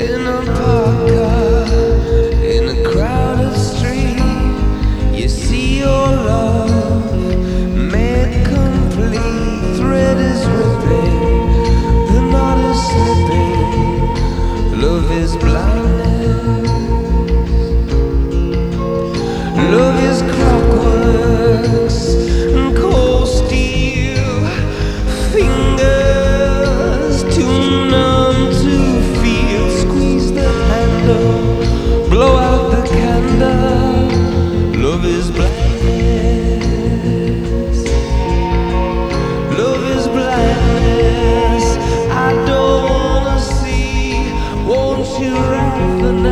in a park car, in a crowded street, you see your love made complete. Thread is ripping, the knot is slipping. Love is blindness. Love is clockworks and cold steel fingers too numb to feel. Squeeze the handle, blow out the candle. Love is blindness. Love is blindness. I don't wanna see. Won't you wrap the